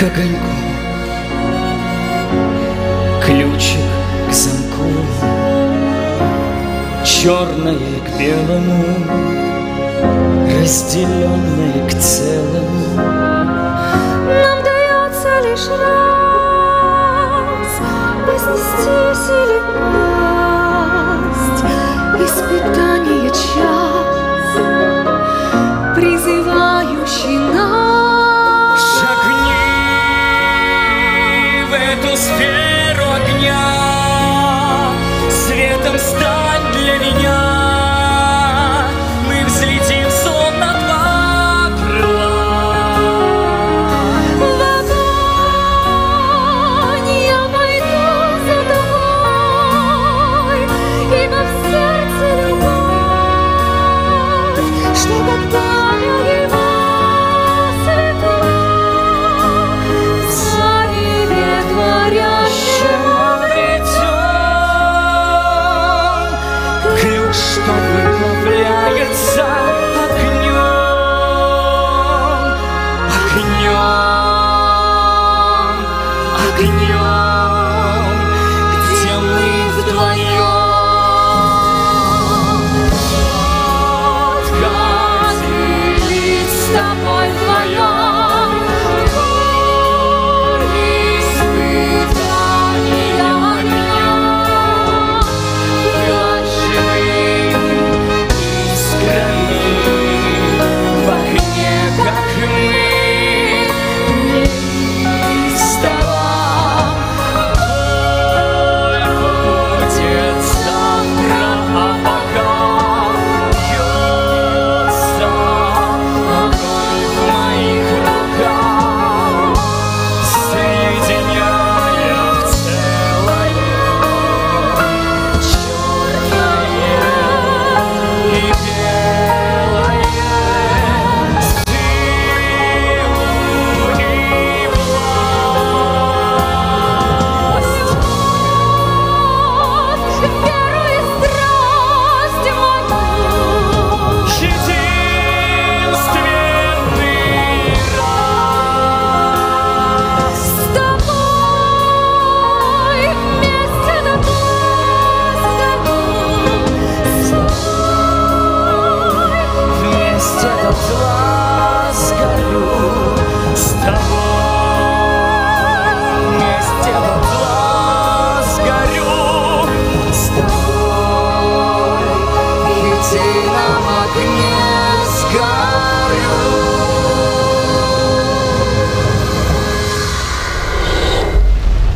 огоньку, ключик к замку, черное к белому, разделенное к целому. Нам дается лишь раз вознестись или пасть. Испытание час, призывающий нас. Шагни в эту сферу огня, светом стань для меня. Мы взлетим словно два крыла. В огонь я пойду за тобой, ибо в сердце любовь, что как пламя его светла в зареве творящем обретен ключ, что выплавляется